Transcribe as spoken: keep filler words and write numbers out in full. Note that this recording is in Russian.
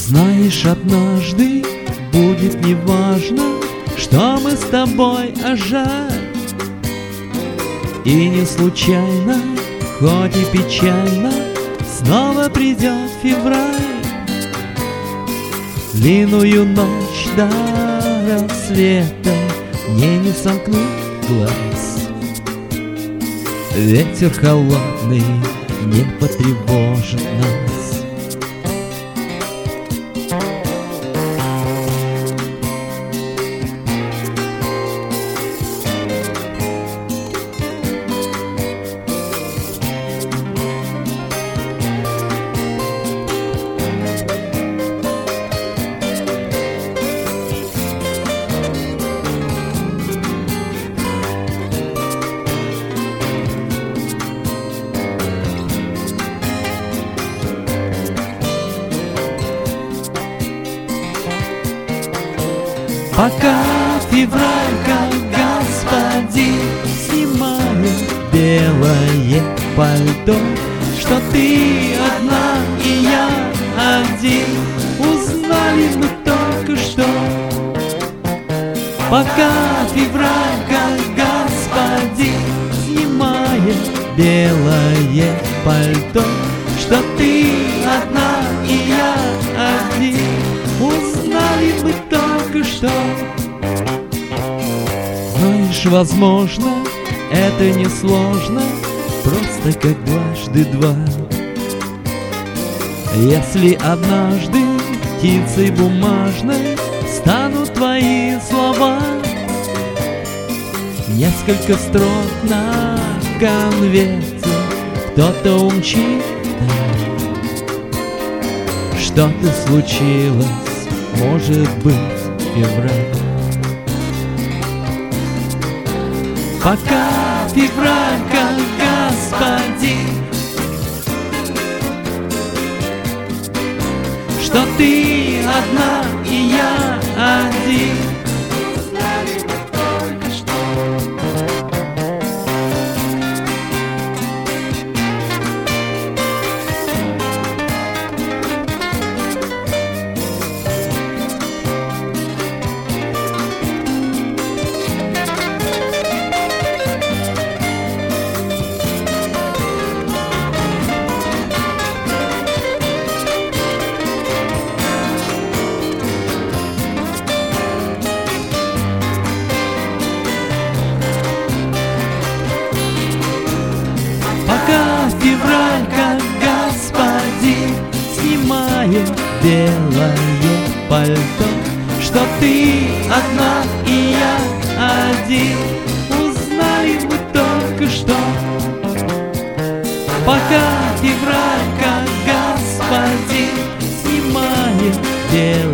Знаешь, однажды будет неважно, что мы с тобой, а жаль. И не случайно, хоть и печально, снова придет февраль. Длинную ночь до рассвета мне не сомкнуть глаз. Ветер холодный не потревожит нас. Пока февраль, как господин, снимает белое пальто, что ты одна и я один, узнали мы только что. Пока февраль, как господин, снимает белое пальто, что ты одна и я один, узнали мы только что. Знаешь, возможно, это несложно, просто как дважды два. Если однажды птицей бумажной станут твои слова, несколько строк на конверте кто-то умчит, что-то случилось, может быть, февраль. Пока февраль, как господин, что ты одна и я один. Февраль, как господин, снимает белое пальто, что ты одна и я один, узнали мы только что. Пока февраль, как господин, снимает белое